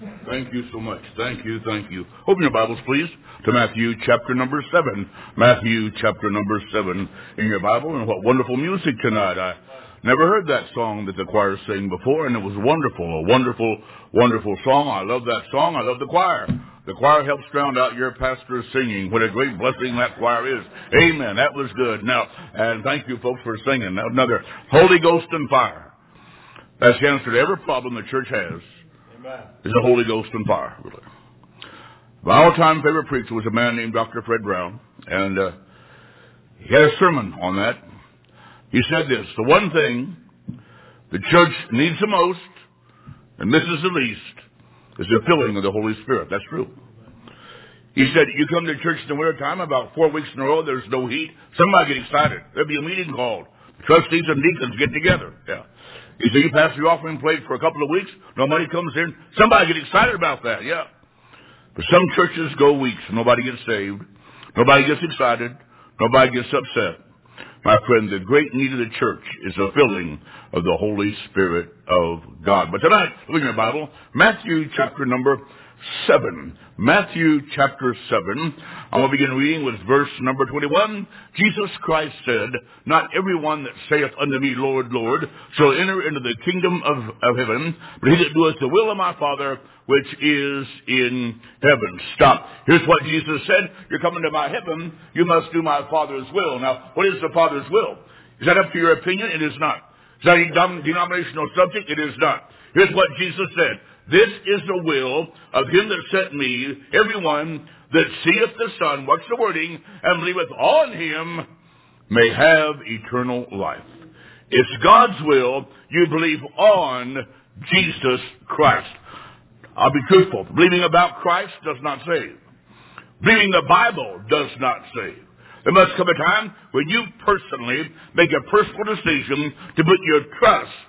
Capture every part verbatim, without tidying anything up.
Thank you so much. Thank you, thank you. Open your Bibles, please, to Matthew chapter number seven. Matthew chapter number seven in your Bible. And what wonderful music tonight. I never heard that song that the choir sang before, and it was wonderful. A wonderful, wonderful song. I love that song. I love the choir. The choir helps drown out your pastor's singing. What a great blessing that choir is. Amen. That was good. Now, and thank you, folks, for singing. Now, another Holy Ghost and fire. That's the answer to every problem the church has. Is the Holy Ghost and fire, really. My all-time favorite preacher was a man named Doctor Fred Brown, and uh, he had a sermon on that. He said this: the one thing the church needs the most and misses the least is the filling of the Holy Spirit. That's true. He said, you come to church in the wintertime, about four weeks in a row, there's no heat. Somebody get excited. There'll be a meeting called. Trustees and deacons get together. Yeah. He said, you pass the offering plate for a couple of weeks, no money comes in. Somebody get excited about that, yeah. But some churches go weeks, nobody gets saved. Nobody gets excited. Nobody gets upset. My friend, the great need of the church is the filling of the Holy Spirit of God. But tonight, look in your Bible, Matthew chapter number seven. Matthew chapter seven. I will begin reading with verse number twenty-one. Jesus Christ said, not everyone that saith unto me, Lord, Lord, shall enter into the kingdom of, of heaven, but he that doeth the will of my Father which is in heaven. Stop. Here's what Jesus said. You're coming to my heaven, you must do my Father's will. Now, what is the Father's will? Is that up to your opinion? It is not. Is that a denominational subject? It is not. Here's what Jesus said. This is the will of him that sent me, everyone that seeth the Son, watch the wording, and believeth on him, may have eternal life. It's God's will you believe on Jesus Christ. I'll be truthful. Believing about Christ does not save. Believing the Bible does not save. There must come a time when you personally make a personal decision to put your trust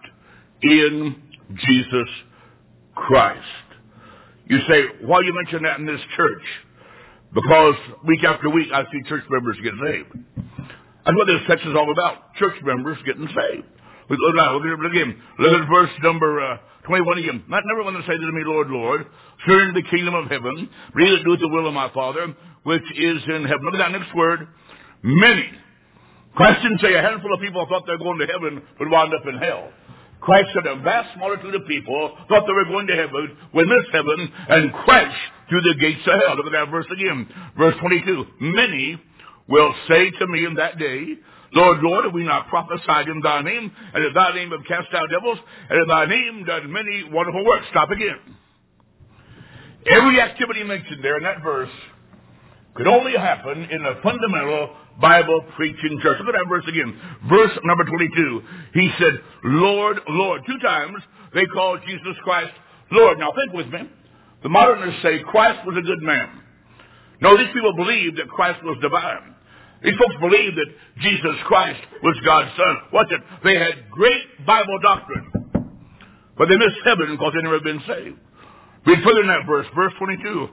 in Jesus Christ. You say, why do you mention that in this church? Because week after week I see church members get saved. That's what this text is all about. Church members getting saved. Look, look, look, look again. Look at verse number uh, twenty-one again. Not everyone that saith unto me, Lord, Lord, shall enter the kingdom of heaven, but he that doeth the will of my Father, which is in heaven. Look at that next word. Many. Christ didn't say a handful of people thought they were going to heaven would wind up in hell. Christ said a vast multitude of people thought they were going to heaven, would miss heaven, and crash through the gates of hell. Look at that verse again. Verse twenty-two. Many will say to me in that day, Lord, Lord, have we not prophesied in thy name, and in thy name have cast out devils, and in thy name done many wonderful works? Stop again. Every activity mentioned there in that verse could only happen in a fundamental Bible preaching church. Look at that verse again. Verse number twenty-two. He said, Lord, Lord. Two times they called Jesus Christ Lord. Now think with me. The modernists say Christ was a good man. No, these people believed that Christ was divine. These folks believed that Jesus Christ was God's Son. Watch it. They had great Bible doctrine. But they missed heaven because they never been saved. Read further in that verse. Verse twenty-two.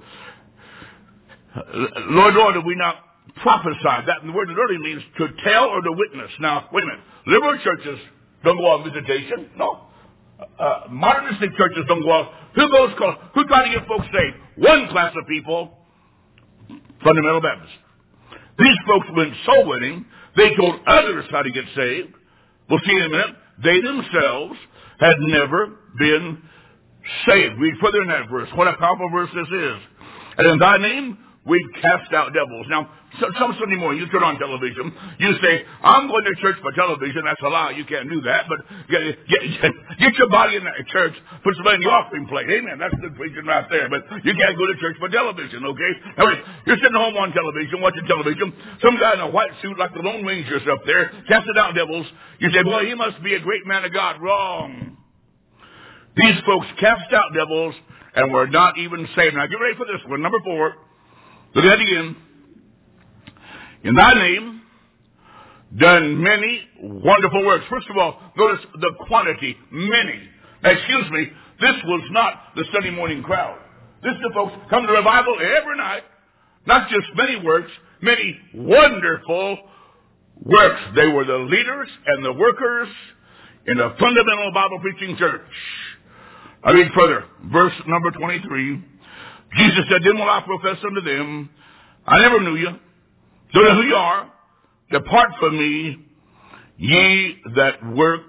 Lord, Lord, have we not prophesied? That the word literally means to tell or to witness. Now, wait a minute. Liberal churches don't go on visitation. No. Uh, modernistic churches don't go on. Who goes, who try to get folks saved? One class of people, fundamental Baptists. These folks went soul winning. They told others how to get saved. We'll see in a minute. They themselves had never been saved. Read further in that verse. What a powerful verse this is. And in thy name we cast out devils. Now, some Sunday morning, you turn on television, you say, I'm going to church for television. That's a lie. You can't do that. But get, get, get your body in that church, put some money in the offering plate. Amen. That's good preaching right there. But you can't go to church for television, okay? Now, wait, you're sitting home on television, watching television. Some guy in a white suit like the Lone Ranger's up there, casting out devils. You say, boy, he must be a great man of God. Wrong. These folks cast out devils and were not even saved. Now, get ready for this one. Number four. Look at that again. In thy name, done many wonderful works. First of all, notice the quantity. Many. Now, excuse me, this was not the Sunday morning crowd. This is the folks come to revival every night. Not just many works, many wonderful works. They were the leaders and the workers in a fundamental Bible preaching church. I read further. Verse number twenty-three. Jesus said, then will I profess unto them, I never knew you. Don't know who you are. Depart from me, ye that work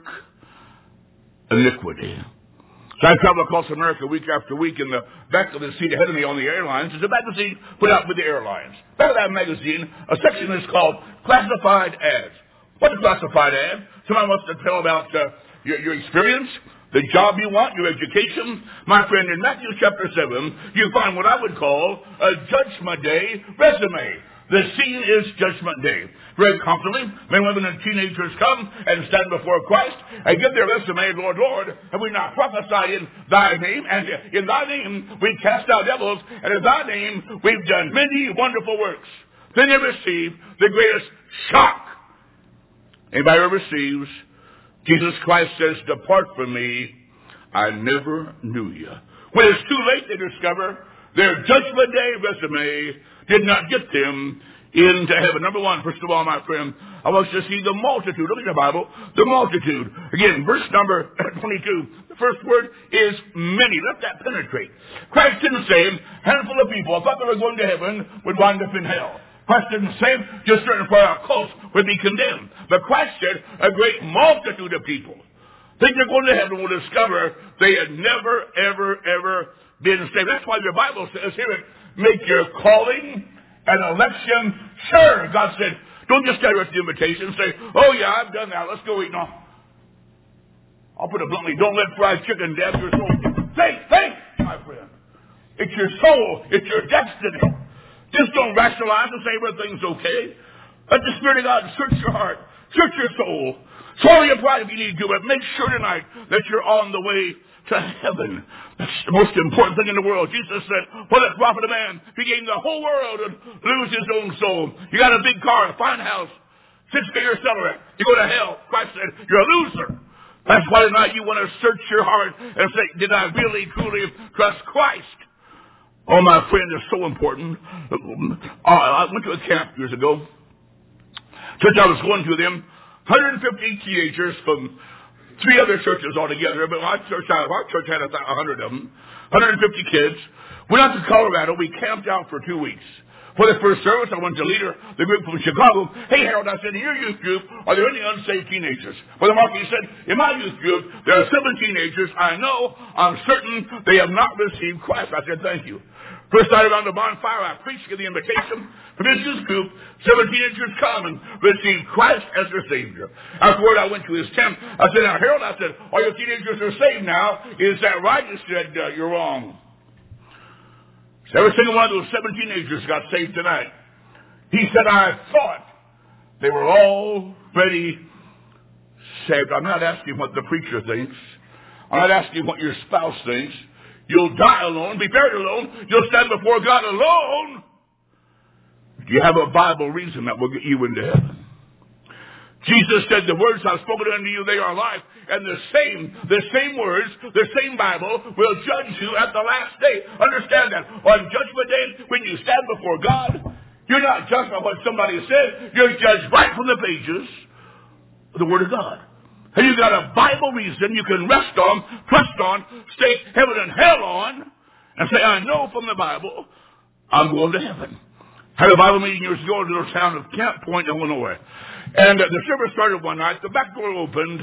iniquity. So I travel across America week after week. In the back of the seat ahead of me on the airlines is a magazine put out with the airlines. Back of that magazine, a section is called Classified Ads. What's a classified ad? Somebody wants to tell about uh, your, your experience, the job you want, your education. My friend, in Matthew chapter seven, you find what I would call a Judgment Day resume. The scene is Judgment Day. Very confidently, men, women, and teenagers come and stand before Christ and give their resume, Lord, Lord, have we not prophesied in thy name? And in thy name we cast out devils, and in thy name we've done many wonderful works. Then they receive the greatest shock anybody ever receives. Jesus Christ says, depart from me, I never knew you. When it's too late, they discover their Judgment Day resume did not get them into heaven. Number one, first of all, my friend, I want you to see the multitude. Look at the Bible. The multitude. Again, verse number twenty-two. The first word is many. Let that penetrate. Christ didn't say a handful of people. I thought they were going to heaven would wind up in hell. Christ didn't say just certain far close would be condemned. But Christ said a great multitude of people think they're going to heaven will discover they had never, ever, ever been saved. That's why your Bible says here, make your calling and election sure. God said, don't just carry out the invitation and say, oh yeah, I've done that. Let's go eat. No. I'll put it bluntly. Don't let fried chicken dab your soul. Think, think, my friend. It's your soul. It's your destiny. Just don't rationalize and say everything's okay. Let the Spirit of God search your heart. Search your soul. Swallow your pride if you need to, but make sure tonight that you're on the way to heaven. That's the most important thing in the world. Jesus said, what does it profit a man if he gained the whole world and lose his own soul? You got a big car, a fine house, six-figure salary. You go to hell. Christ said, you're a loser. That's why tonight you want to search your heart and say, did I really, truly trust Christ? Oh, my friend, it's so important. I went to a camp years ago. Church I was going to them, one hundred fifty teenagers from three other churches altogether, but our church, our church had a hundred of them, one hundred fifty kids. Went out to Colorado. We camped out for two weeks. For the first service, I went to leader the group from Chicago. Hey, Harold, I said, in your youth group, are there any unsaved teenagers? Brother Mark, he said, in my youth group, there are seven teenagers. I know, I'm certain they have not received Christ. I said, thank you. First night around the bonfire, I preached to the invitation for this youth group. Seven teenagers come and receive Christ as their Savior. Afterward, I went to his tent. I said, now, Harold, I said, all your teenagers are saved now. Is that right? He said, uh, you're wrong. So every single one of those seven teenagers got saved tonight. He said, I thought they were already saved. I'm not asking what the preacher thinks. I'm not asking what your spouse thinks. You'll die alone, be buried alone. You'll stand before God alone. Do you have a Bible reason that will get you into heaven? Jesus said, the words I've spoken unto you, they are life. And the same, the same words, the same Bible will judge you at the last day. Understand that. On Judgment Day, when you stand before God, you're not judged by what somebody said. You're judged right from the pages of the Word of God. And you've got a Bible reason you can rest on, trust on, stake heaven and hell on, and say, I know from the Bible, I'm going to heaven. I had a Bible meeting years ago in the little town of Camp Point, Illinois. And uh, the service started one night. The back door opened.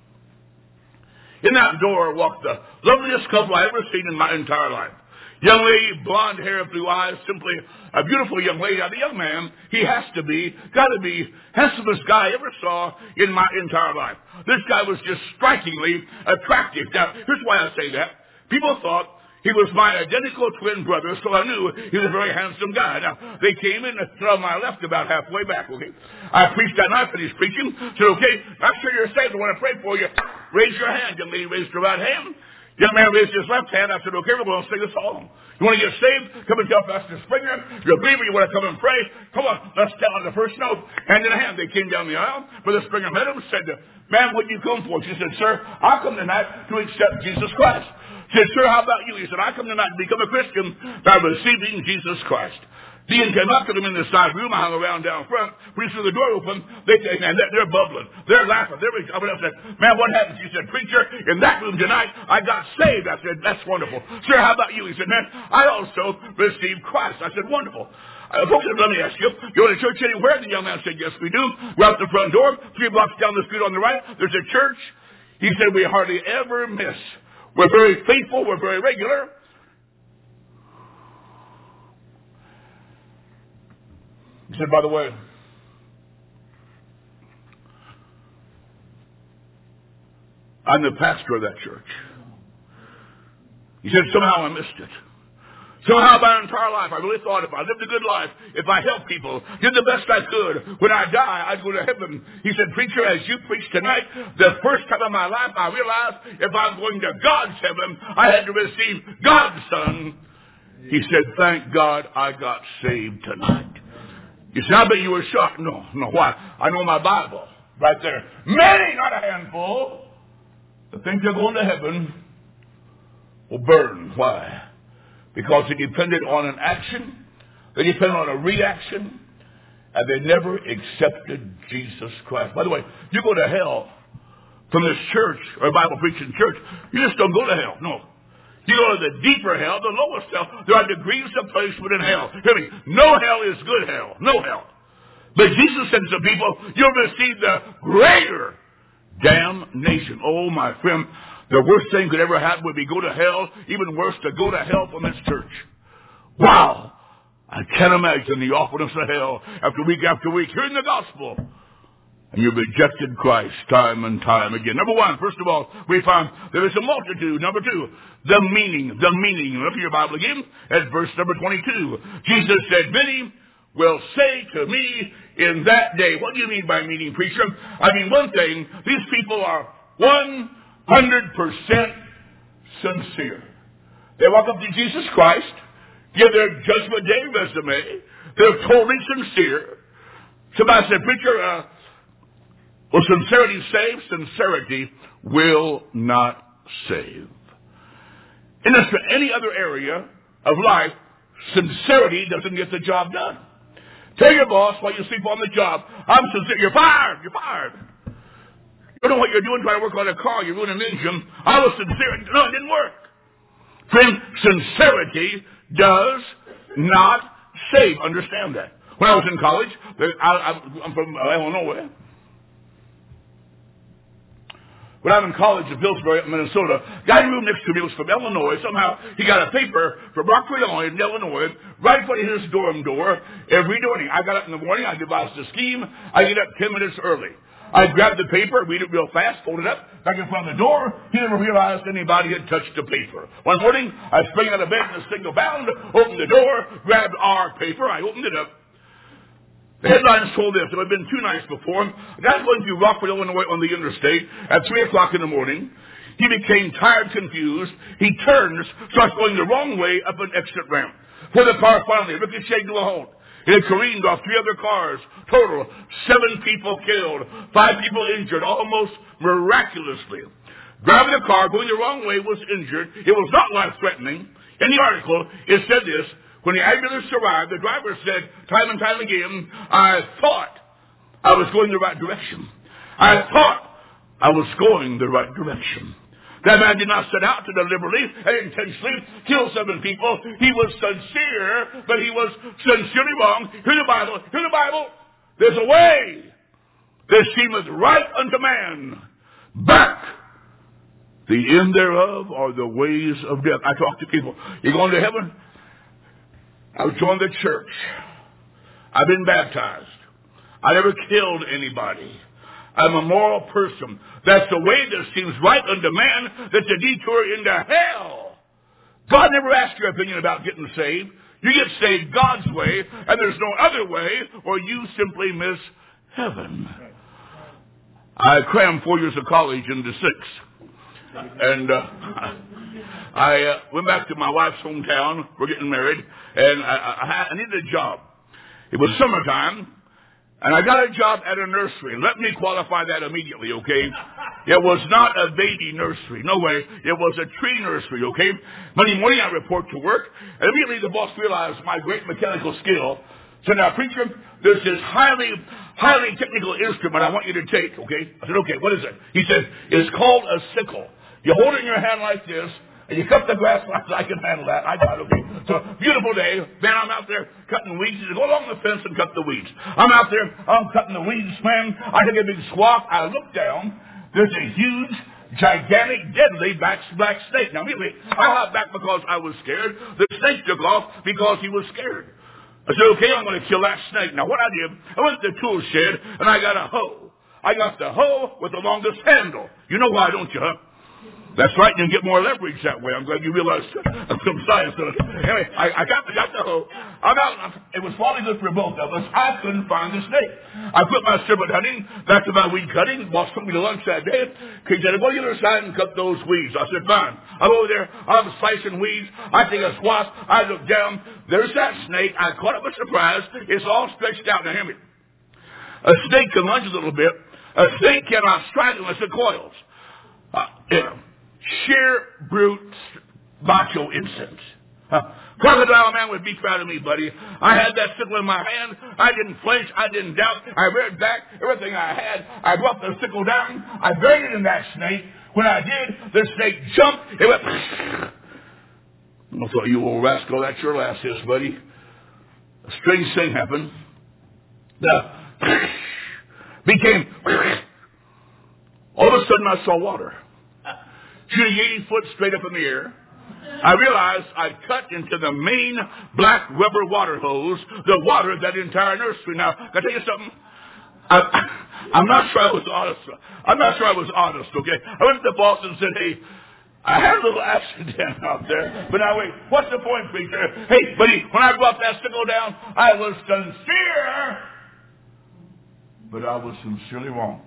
In that door walked the loveliest couple I ever seen in my entire life. Young lady, blonde hair, blue eyes, simply a beautiful young lady. Now, the young man, he has to be, got to be, handsomest guy I ever saw in my entire life. This guy was just strikingly attractive. Now, here's why I say that. People thought he was my identical twin brother, so I knew he was a very handsome guy. Now, they came in and stood on my left about halfway back, okay? I preached that night, but he's preaching. Said, okay, I'm sure you're saved. I want to pray for you. Raise your hand. Young lady raised her right hand. Young man raised his left hand. I said, okay, we're going to sing a song. You want to get saved? Come and tell Pastor Springer. You're a believer. You want to come and pray? Come on, let's tell on the first note. Hand in hand. They came down the aisle. Brother Springer met him and said, ma'am, what did you come for? She said, sir, I come tonight to accept Jesus Christ. She said, sir, how about you? He said, I come tonight to become a Christian by receiving Jesus Christ. Dean came up to them in the side room. I hung around down front. Pretty soon the door opened. They say, man, they're, they're bubbling. They're laughing. They're coming up and said, man, what happened? He said, preacher, in that room tonight, I got saved. I said, that's wonderful. Sir, how about you? He said, man, I also received Christ. I said, wonderful. Uh, folks, let me ask you, you go to church anywhere? The young man said, yes, we do. We're out the front door. Three blocks down the street on the right, there's a church. He said, we hardly ever miss. We're very faithful. We're very regular. He said, by the way, I'm the pastor of that church. He said, somehow I missed it. Somehow my entire life, I really thought if I lived a good life, if I helped people, did the best I could, when I die, I'd go to heaven. He said, preacher, as you preached tonight, the first time in my life, I realized if I'm going to God's heaven, I had to receive God's Son. He said, thank God I got saved tonight. You say, I bet you were shocked. No, no, why? I know my Bible right there. Many, not a handful, that think they're going to heaven will burn. Why? Because they depended on an action, they depended on a reaction, and they never accepted Jesus Christ. By the way, you go to hell from this church or Bible preaching church, you just don't go to hell. No. You go to the deeper hell, the lowest hell. There are degrees of punishment in hell. Hear me. No hell is good hell. No hell. But Jesus said to people, you'll receive the greater damnation. Oh, my friend, the worst thing could ever happen would be go to hell. Even worse, to go to hell from this church. Wow. I can't imagine the awfulness of hell after week after week hearing the gospel. And you've rejected Christ time and time again. Number one, first of all, we find there is a multitude. Number two, the meaning, the meaning. Look at your Bible again at verse number twenty-two. Jesus said, many will say to me in that day. What do you mean by meaning, preacher? I mean, one thing, these people are one hundred percent sincere. They walk up to Jesus Christ, give their Judgment Day resume. They're totally sincere. Somebody said, preacher, uh, will sincerity save? Sincerity will not save. In this, any other area of life, sincerity doesn't get the job done. Tell your boss while you sleep on the job, I'm sincere. You're fired. You're fired. You don't know what you're doing trying to work on a car. You're ruining an engine. I was sincere. No, it didn't work. Friend, sincerity does not save. Understand that. When I was in college, I, I'm from Illinois. When I was in college in Pillsbury, Minnesota, the guy in the room next to me was from Illinois. Somehow he got a paper from Rockford, Illinois, in Illinois, right in front of his dorm door every morning. I got up in the morning. I devised a scheme. I get up ten minutes early. I grabbed the paper, read it real fast, fold it up, back in front of the door. He never realized anybody had touched the paper. One morning, I sprang out of bed in a single bound, opened the door, grabbed our paper. I opened it up. The headlines told this. It had been two nights before. A guy going through Rockford, Illinois on the interstate at three o'clock in the morning. He became tired, confused. He turns, starts going the wrong way up an exit ramp. For the car finally ricocheted to a halt. It had careened off three other cars. Total, seven people killed, five people injured, almost miraculously. Driving the car, going the wrong way, was injured. It was not life-threatening. In the article, it said this. When the ambulance arrived, the driver said time and time again, I thought I was going the right direction. I thought I was going the right direction. That man did not set out to deliberately and intentionally kill seven people. He was sincere, but he was sincerely wrong. Hear the Bible. Hear the Bible. There's a way that seemeth right unto man. Back the end thereof are the ways of death. I talk to people. You going to heaven? I've joined the church. I've been baptized. I never killed anybody. I'm a moral person. That's the way that seems right unto man. That's a detour into hell. God never asked your opinion about getting saved. You get saved God's way, and there's no other way, or you simply miss heaven. I crammed four years of college into six. And uh, I uh, went back to my wife's hometown. We're getting married. And I, I, I needed a job. It was summertime. And I got a job at a nursery. Let me qualify that immediately, okay? It was not a baby nursery. No way. It was a tree nursery, okay? Monday morning I report to work, and immediately the boss realized my great mechanical skill. So now, preacher, there's this highly, highly technical instrument I want you to take, okay? I said, okay, what is it? He said, it's called a sickle. You hold it in your hand like this, and you cut the grass. I said, I can handle that. I got it, okay. So, beautiful day. Man, I'm out there cutting weeds. He said, go along the fence and cut the weeds. I'm out there. I'm cutting the weeds, man. I take a big swath. I look down. There's a huge, gigantic, deadly black, black snake. Now, immediately, I hopped back because I was scared. The snake took off because he was scared. I said, okay, I'm going to kill that snake. Now, what I did, I went to the tool shed, and I got a hoe. I got the hoe with the longest handle. You know why, don't you, huh? That's right, you get more leverage that way. I'm glad you realized some science. Anyway, I, I got, got the hoe. I got, it was probably good for both of us. I couldn't find the snake. I quit my serpent hunting, back to my weed cutting, boss took me to lunch that day. He said, go to the other side and cut those weeds. I said, fine. I'm over there, I'm slicing weeds. I take a swath, I look down. There's that snake. I caught it by surprise. It's all stretched out. Now, hear me. A snake can lunge a little bit. A snake cannot strike unless it coils. Uh, yeah. Sheer brute macho instincts. Huh. Crocodile man would be proud of me, buddy. I had that sickle in my hand. I didn't flinch. I didn't doubt. I reared back everything I had. I brought the sickle down. I buried it in that snake. When I did, the snake jumped. It went. I thought, you old rascal, that's your last hiss, buddy. A strange thing happened. The became. All of a sudden, I saw water. Shooting eighty foot straight up in the air. I realized I'd cut into the main black rubber water hose, the water of that entire nursery. Now, can I tell you something? I, I'm not sure I was honest. I'm not sure I was honest, okay? I went to the boss and said, hey, I had a little accident out there. But now, wait, what's the point, preacher? Hey, buddy, when I brought that sickle down, I was sincere. But I was sincerely wrong.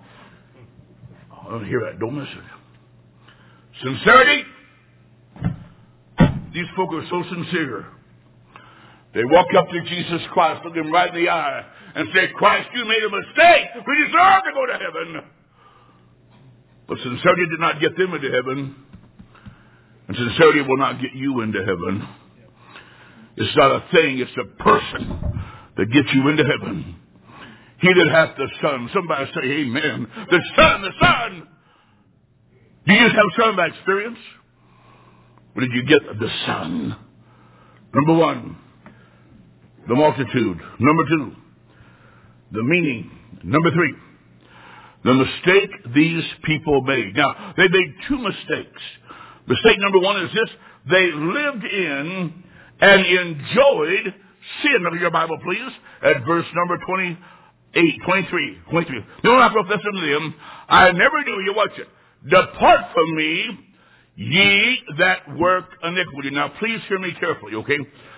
I don't hear that. Don't miss it. Sincerity. These folk are so sincere. They walk up to Jesus Christ, look him right in the eye, and say, Christ, you made a mistake. We deserve to go to heaven. But sincerity did not get them into heaven. And sincerity will not get you into heaven. It's not a thing, it's a person that gets you into heaven. He that hath the Son. Somebody say amen. The Son, the Son. Do you just have Son by experience? Or did you get the Son? Number one, the multitude. Number two, the meaning. Number three, the mistake these people made. Now, they made two mistakes. Mistake number one is this. They lived in and enjoyed sin. Look at your Bible, please, at verse number twenty-eight, twenty-three, twenty-three. No, I profess unto them, I never knew you. Watch it. Depart from me, ye that work iniquity. Now, please hear me carefully, okay?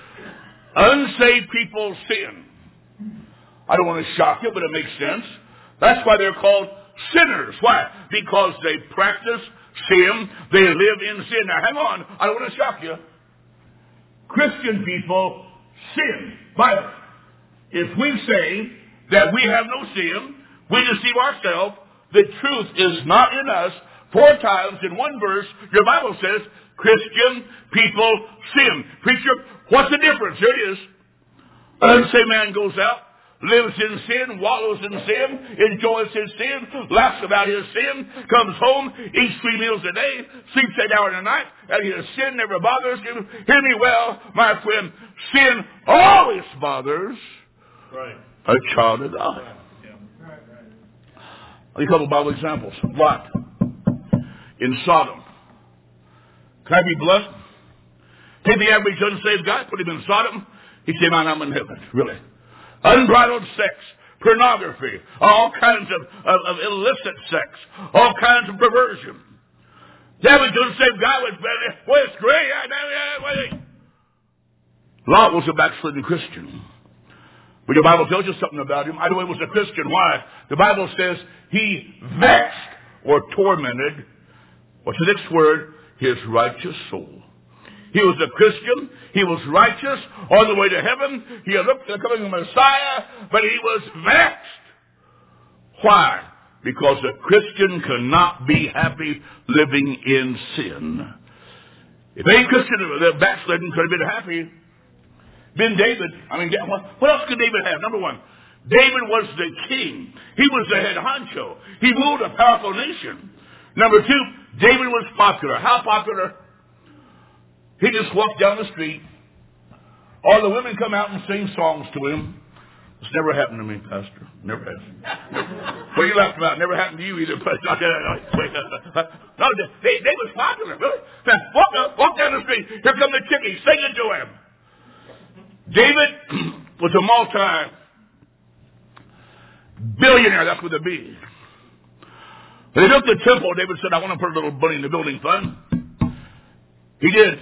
Unsaved people sin. I don't want to shock you, but it makes sense. That's why they're called sinners. Why? Because they practice sin. They live in sin. Now, hang on. I don't want to shock you. Christian people sin. Bible. If we say that we have no sin, we deceive ourselves. The truth is not in us. Four times in one verse, your Bible says, Christian people sin. Preacher, what's the difference? Here it is. An unsaved man goes out, lives in sin, wallows in sin, enjoys his sin, laughs about his sin, comes home, eats three meals a day, sleeps eight hours a night, and his sin never bothers him. Hear me well, my friend. Sin always bothers right. a child of God. Right. Yeah. Right, right. I'll give you a couple of Bible examples. Lot. In Sodom. Can I be blunt? Take the average unsaved guy, put him in Sodom, he'd say, man, I'm in heaven. Really. Unbridled sex, pornography, all kinds of, of, of illicit sex, all kinds of perversion. The average unsaved guy was, well, it's great. Lot was a backslidden Christian. But your Bible tells you something about him. I know he was a Christian. Why? The Bible says he vexed or tormented. What's the next word? His righteous soul. He was a Christian. He was righteous on the way to heaven. He had looked at the coming Messiah, but he was vexed. Why? Because a Christian cannot be happy living in sin. If any Christian that backslidden could have been happy, been David. I mean, what, what else could David have? Number one, David was the king. He was the head honcho. He ruled a powerful nation. Number two, David was popular. How popular? He just walked down the street. All the women come out and sing songs to him. It's never happened to me, Pastor. Never has. Never. What are you laughing about? Never happened to you either. But no, they, they was popular. Really. Now, walk, up, walk down the street. Here come the chickies singing to him. David was a multi-billionaire. That's what it be. When they built the temple, David said, I want to put a little money in the building fund. He did.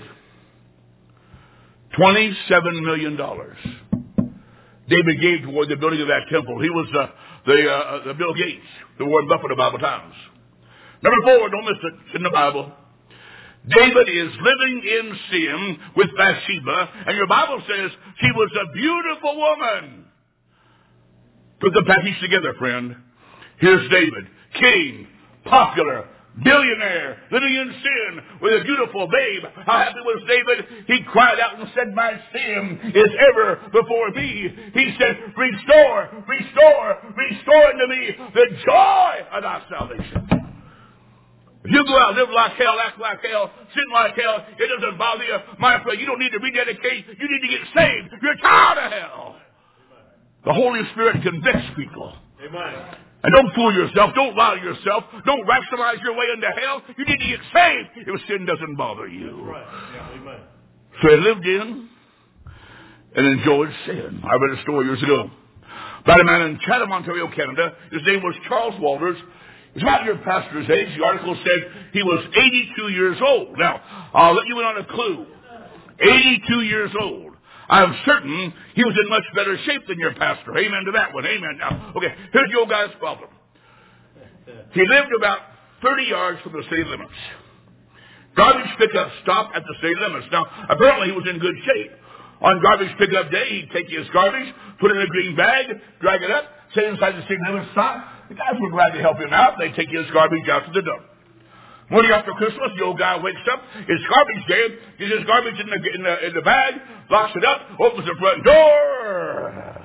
twenty-seven million dollars. David gave toward the building of that temple. He was uh, the, uh, the Bill Gates, the Warren Buffett of Bible times. Number four, don't miss it, it's in the Bible. David is living in sin with Bathsheba, and your Bible says she was a beautiful woman. Put the package together, friend. Here's David, king, popular, billionaire, living in sin with a beautiful babe. How happy was David? He cried out and said, my sin is ever before me. He said, restore, restore, restore unto me the joy of thy salvation. If you go out, live like hell, act like hell, sin like hell, it doesn't bother you. My friend, you don't need to rededicate. You need to get saved. You're tired of hell. The Holy Spirit convicts people. Amen. And don't fool yourself. Don't lie to yourself. Don't rationalize your way into hell. You need to get saved if sin doesn't bother you. That's right. Yeah, amen. So he lived in and enjoyed sin. I read a story years ago about a man in Chatham, Ontario, Canada. His name was Charles Walters. He's about your pastor's age. The article said he was eighty-two years old. Now, I'll let you in on a clue. eighty-two years old. I'm certain he was in much better shape than your pastor. Amen to that one. Amen. Now, okay, here's the old guy's problem. He lived about thirty yards from the city limits. Garbage pickup stopped at the city limits. Now, apparently he was in good shape. On garbage pickup day, he'd take his garbage, put it in a green bag, drag it up, sit inside the city limits, stop. The guys were glad to help him out. They'd take his garbage out to the dump. Morning after Christmas, the old guy wakes up. It's garbage day. Gets his garbage in the, in the in the bag, locks it up, opens the front door.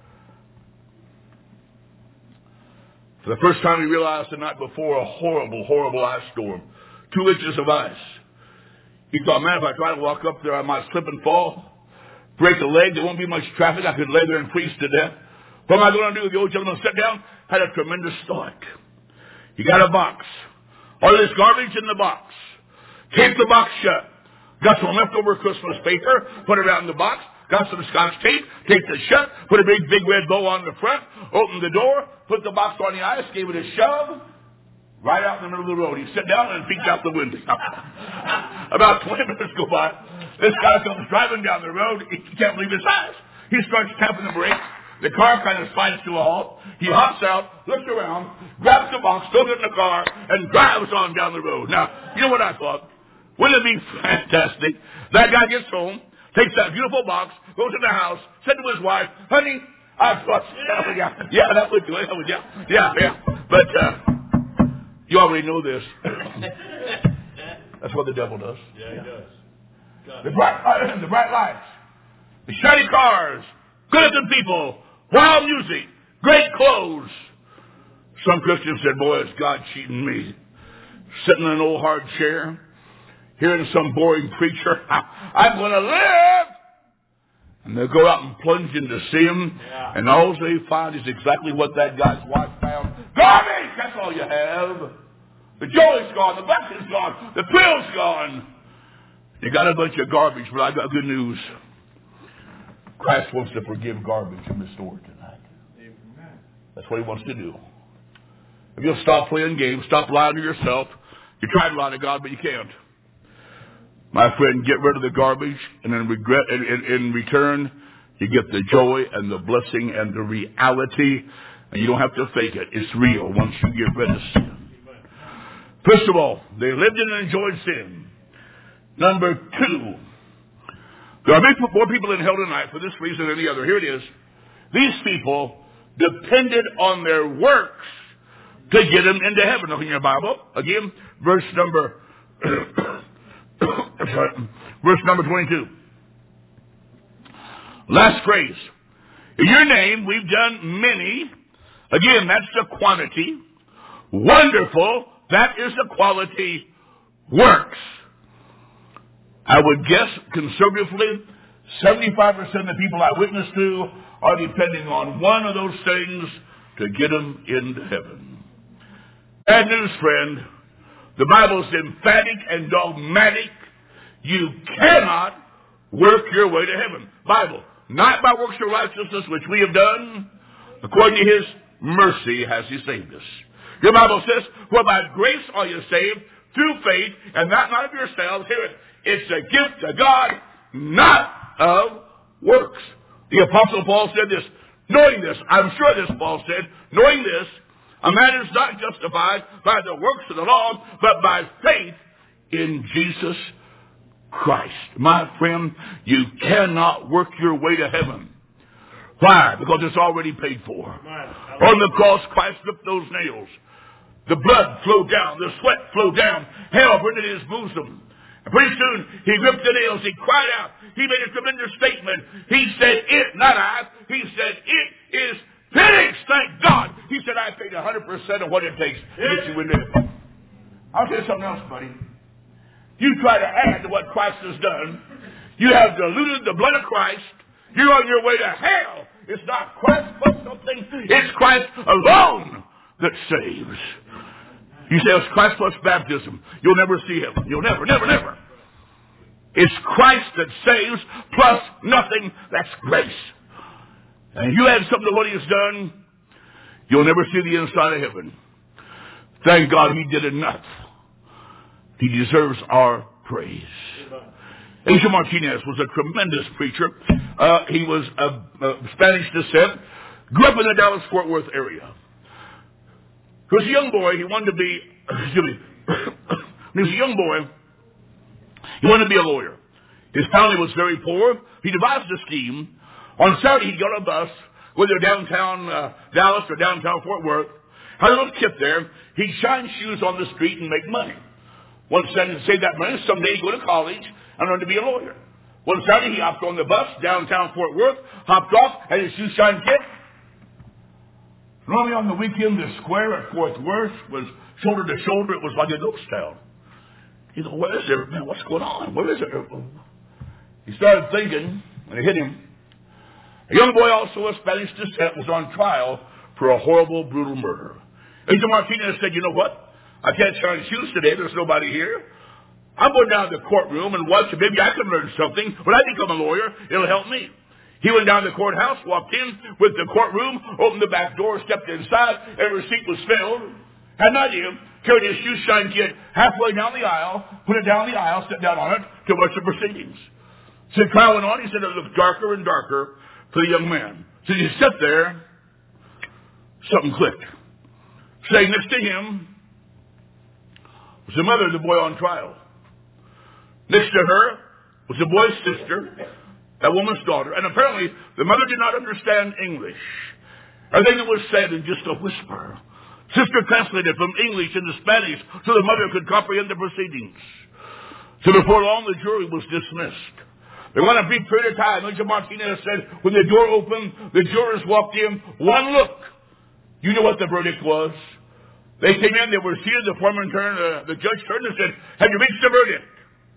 For the first time, he realized the night before a horrible, horrible ice storm. Two inches of ice. He thought, man, if I try to walk up there, I might slip and fall, break a leg. There won't be much traffic. I could lay there and freeze to death. What am I going to do? The old gentleman sat down, had a tremendous thought. He got a box. All this garbage in the box. Taped the box shut. Got some leftover Christmas paper, put it out in the box. Got some scotch tape, taped it shut, put a big, big red bow on the front, opened the door, put the box on the ice, gave it a shove, right out in the middle of the road. He sat down and peeked out the window. About twenty minutes go by. This guy comes driving down the road. He can't believe his eyes. He starts tapping the brakes. The car kind of slides to a halt. He hops out, looks around, grabs the box, throws it in the car, and drives on down the road. Now, you know what I thought? Wouldn't it be fantastic? That guy gets home, takes that beautiful box, goes in the house, said to his wife, honey, I thought, yeah, yeah, that would do it. That would, yeah, yeah, yeah. But uh, you already know this. That's what the devil does. Yeah, he does. The bright, the bright lights, the shiny cars, good-looking people, wild music, great clothes. Some Christians said, boy, is God cheating me. Sitting in an old hard chair, hearing some boring preacher, I'm going to live. And they'll go out and plunge into sin, yeah. And all they find is exactly what that guy's wife found. Garbage! That's all you have. The joy's gone, the blessing's gone, the thrill's gone. You got a bunch of garbage, but I got good news. Christ wants to forgive garbage and restore it tonight. Amen. That's what he wants to do. If you'll stop playing games, stop lying to yourself. You try to lie to God, but you can't. My friend, get rid of the garbage, and in, regret, in, in, in return, you get the joy and the blessing and the reality, and you don't have to fake it. It's real once you get rid of sin. First of all, they lived in and enjoyed sin. Number two, there are more people in hell tonight for this reason than the other. Here it is. These people depended on their works to get them into heaven. Look in your Bible. Again, verse number, verse number twenty-two. Last phrase. In your name we've done many. Again, that's the quantity. Wonderful. That is the quality. Works. I would guess conservatively, seventy-five percent of the people I witness to are depending on one of those things to get them into heaven. Bad news, friend. The Bible's emphatic and dogmatic. You cannot work your way to heaven. Bible. Not by works of righteousness which we have done. According to His mercy has He saved us. Your Bible says, for by grace are you saved through faith, and that not of yourselves. Hear it. It's a gift of God, not of works. The Apostle Paul said this. Knowing this, I'm sure this, Paul said, knowing this, a man is not justified by the works of the law, but by faith in Jesus Christ. My friend, you cannot work your way to heaven. Why? Because it's already paid for. On the cross, Christ took those nails. The blood flowed down. The sweat flowed down. Hell burned in His bosom. And pretty soon, He ripped the nails. He cried out. He made a tremendous statement. He said, it, not I. He said, it is finished. Thank God. He said, I paid one hundred percent of what it takes to get you in there. I'll tell you something else, buddy. You try to add to what Christ has done. You have diluted the blood of Christ. You're on your way to hell. It's not Christ plus something. It's Christ alone that saves. You say it's Christ plus baptism. You'll never see Him. You'll never, never, never. It's Christ that saves plus nothing. That's grace. And you add something to what He has done, you'll never see the inside of heaven. Thank God He did enough. He deserves our praise. Angel Martinez was a tremendous preacher. Uh, he was of uh, Spanish descent. Grew up in the Dallas-Fort Worth area. He was a young boy. He wanted to be, excuse me, when he was a young boy, he wanted to be a lawyer. His family was very poor. He devised a scheme. On Saturday, he'd go on a bus, whether downtown uh, Dallas or downtown Fort Worth, had a little tip there. He'd shine shoes on the street and make money. One Saturday, to save that money, someday he'd go to college and learn to be a lawyer. One Saturday, he hopped on the bus downtown Fort Worth, hopped off, had his shoe shine kit. Normally on the weekend, the square at Fort Worth was shoulder to shoulder. It was like a ghost town. He thought, where is it? Man, what's going on? Where is it? He started thinking, and it hit him. A young boy, also of Spanish descent, was on trial for a horrible, brutal murder. Angel Martinez said, you know what? I can't shine shoes today. There's nobody here. I'm going down to the courtroom and watch it. Maybe I can learn something. When I become a lawyer, it'll help me. He went down to the courthouse, walked in with the courtroom, opened the back door, stepped inside. Every seat was filled. Had an idea. Carried his shoe shine kit halfway down the aisle, put it down the aisle, sat down on it to watch the proceedings. So the trial went on. He said it looked darker and darker for the young man. So he sat there. Something clicked. Sitting next to him was the mother of the boy on trial. Next to her was the boy's sister, that woman's daughter. And apparently, the mother did not understand English. Everything that was said in just a whisper. Sister translated from English into Spanish so the mother could comprehend the proceedings. So before long, the jury was dismissed. There went a brief period of time. Angel Martinez said, when the door opened, the jurors walked in. One look. You know what the verdict was. They came in, they were seated, the foreman turned, uh, the judge turned and said, have you reached the verdict?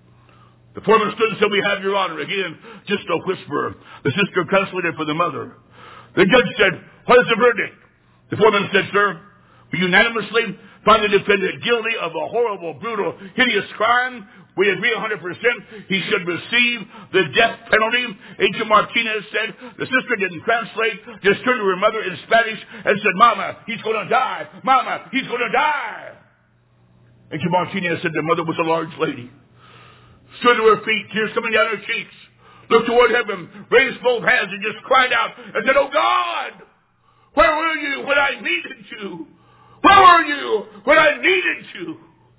The foreman stood and said, we have, Your Honor. Again, just a whisper. The sister translated for the mother. The judge said, what is the verdict? The foreman said, sir, we unanimously find the defendant guilty of a horrible, brutal, hideous crime. We agree one hundred percent he should receive the death penalty. Angel Martinez said the sister didn't translate, just turned to her mother in Spanish and said, Mama, he's going to die. Mama, he's going to die. Angel Martinez said the mother was a large lady. Stood to her feet, tears coming down her cheeks, looked toward heaven, raised both hands and just cried out and said, oh God, where were you when I needed you? Where were you when I needed you?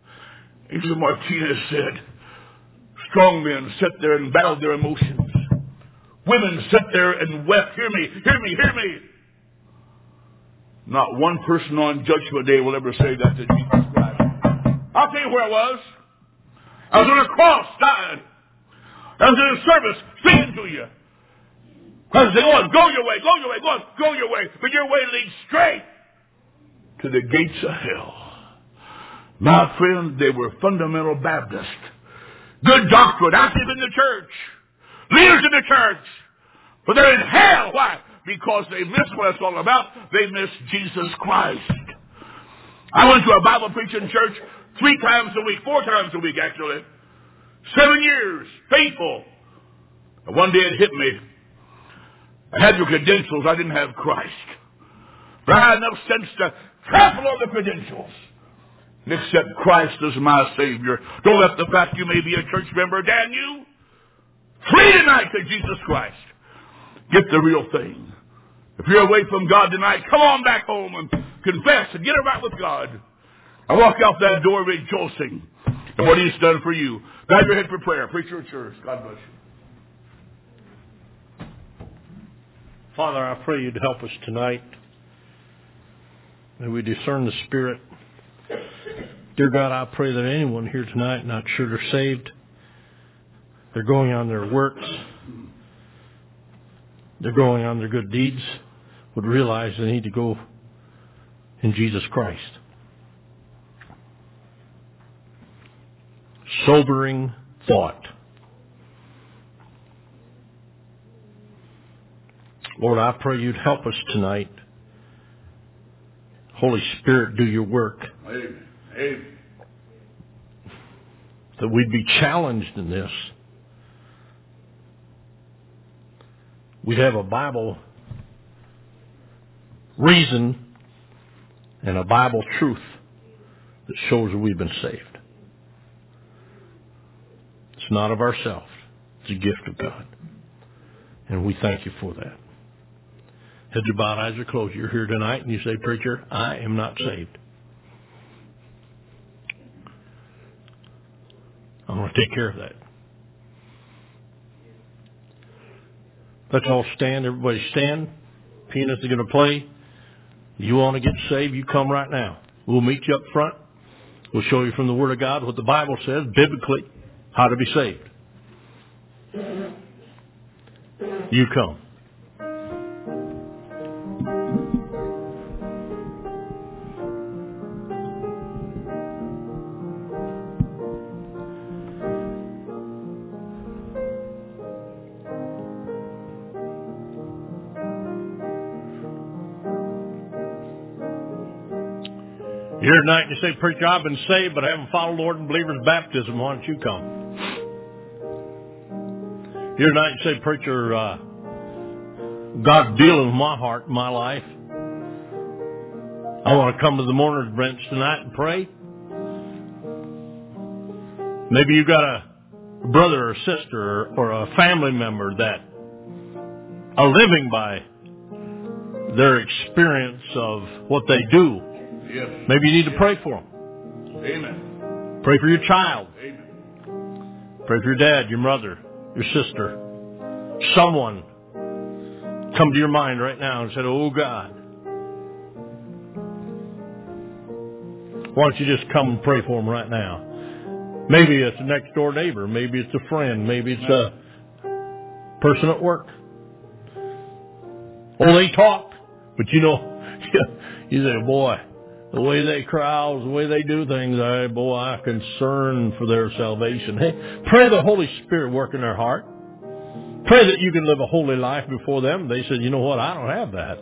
Angel Martinez said, strong men sat there and battled their emotions. Women sat there and wept. Hear me, hear me, hear me. Not one person on Judgment Day will ever say that to Jesus Christ. I'll tell you where I was. I was on a cross dying. I was in a service singing to you. I was saying, go on, go your way, go your way, go on, go your way. But your way leads straight to the gates of hell. My friend, they were fundamental Baptists. Good doctrine, active in the church. Leaders in the church. But they're in hell. Why? Because they missed what it's all about. They missed Jesus Christ. I went to a Bible preaching church three times a week, four times a week actually. Seven years, faithful. And one day it hit me. I had your credentials, I didn't have Christ. But I had enough sense to trample on the credentials and accept Christ as my Savior. Don't let the fact you may be a church member damn you. Flee tonight to Jesus Christ. Get the real thing. If you're away from God tonight, come on back home and confess and get it right with God. And walk out that door rejoicing in what He's done for you. Bow your head for prayer. Preacher, it's yours. God bless you. Father, I pray You'd help us tonight. May we discern the Spirit. Dear God, I pray that anyone here tonight not sure they're saved, they're going on their works, they're going on their good deeds, would realize they need to go in Jesus Christ. Sobering thought. Lord, I pray You'd help us tonight. Holy Spirit, do Your work. Amen. Amen. That we'd be challenged in this. We'd have a Bible reason and a Bible truth that shows that we've been saved. It's not of ourselves. It's a gift of God. And we thank You for that. Heads are bowed, eyes are closed. You're here tonight and you say, preacher, I am not saved. I'm going to take care of that. Let's all stand. Everybody stand. Pianist is going to play. You want to get saved, you come right now. We'll meet you up front. We'll show you from the Word of God what the Bible says, biblically, how to be saved. You come. You're here tonight and you say, preacher, I've been saved, but I haven't followed Lord and believer's baptism. Why don't you come? You're here tonight and you say, preacher, uh, God's dealing with my heart and my life. I want to come to the mourner's bench tonight and pray. Maybe you got a brother or sister or a family member that are living by their experience of what they do. Yes. Maybe you need to pray for them. Amen. Pray for your child. Amen. Pray for your dad, your mother, your sister. Someone come to your mind right now and said, oh God. Why don't you just come and pray for them right now? Maybe it's a next door neighbor. Maybe it's a friend. Maybe it's a person at work. Oh, they talk. But you know, you say, boy, the way they crowd, the way they do things, I, boy, I'm concerned for their salvation. Hey, pray the Holy Spirit work in their heart. Pray that you can live a holy life before them. They said, you know what, I don't have that.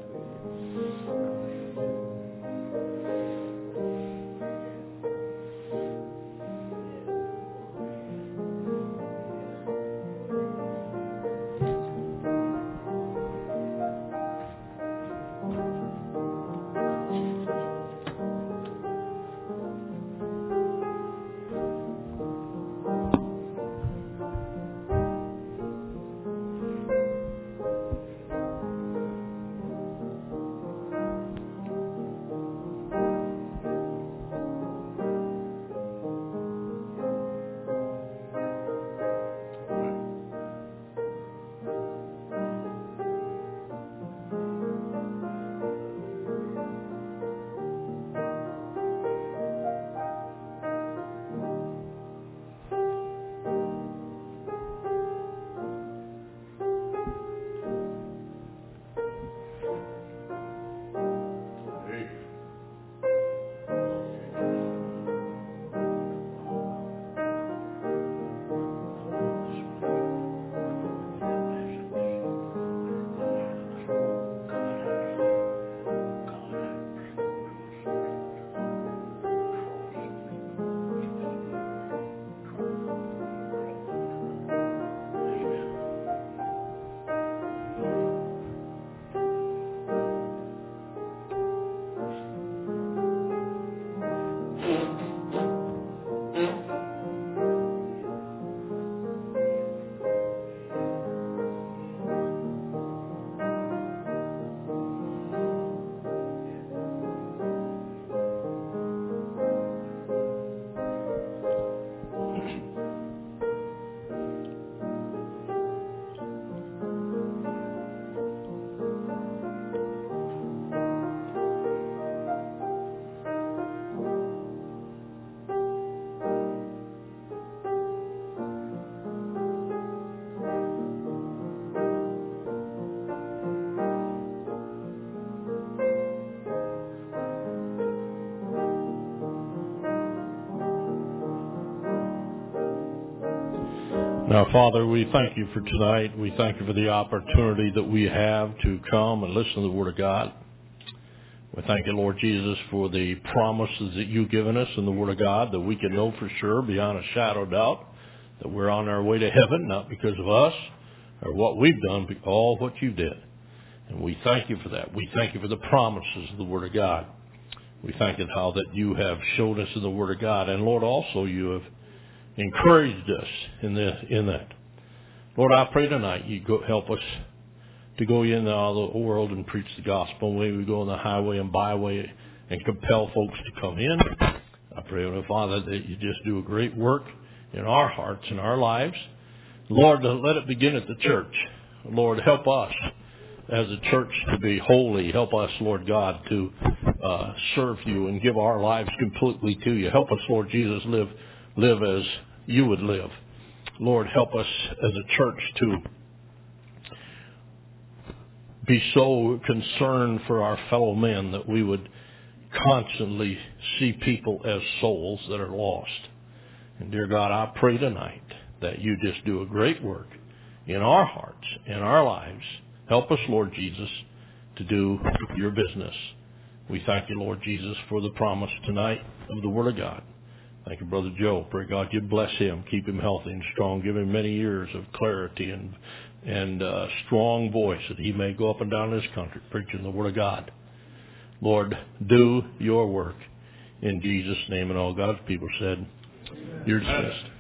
Now, Father, we thank you for tonight. We thank you for the opportunity that we have to come and listen to the Word of God. We thank you, Lord Jesus, for the promises that you've given us in the Word of God, that we can know for sure, beyond a shadow of doubt, that we're on our way to heaven, not because of us or what we've done, but all what you did. And we thank you for that. We thank you for the promises of the Word of God. We thank you how that you have showed us in the Word of God. And, Lord, also you have encouraged us in this, in that. Lord, I pray tonight you go help us to go into all the world and preach the gospel. May we go on the highway and byway and compel folks to come in. I pray, oh, Father, that you just do a great work in our hearts and our lives. Lord, let it begin at the church. Lord, help us as a church to be holy. Help us, Lord God, to uh, serve you and give our lives completely to you. Help us, Lord Jesus, live live as you would live. Lord, help us as a church to be so concerned for our fellow men that we would constantly see people as souls that are lost. And dear God, I pray tonight that you just do a great work in our hearts, in our lives. Help us, Lord Jesus, to do your business. We thank you, Lord Jesus, for the promise tonight of the Word of God. Thank you, Brother Joe. Pray God you bless him, keep him healthy and strong, give him many years of clarity and and uh, strong voice that he may go up and down this country preaching the Word of God. Lord, do your work in Jesus' name. And all God's people said, you're dismissed.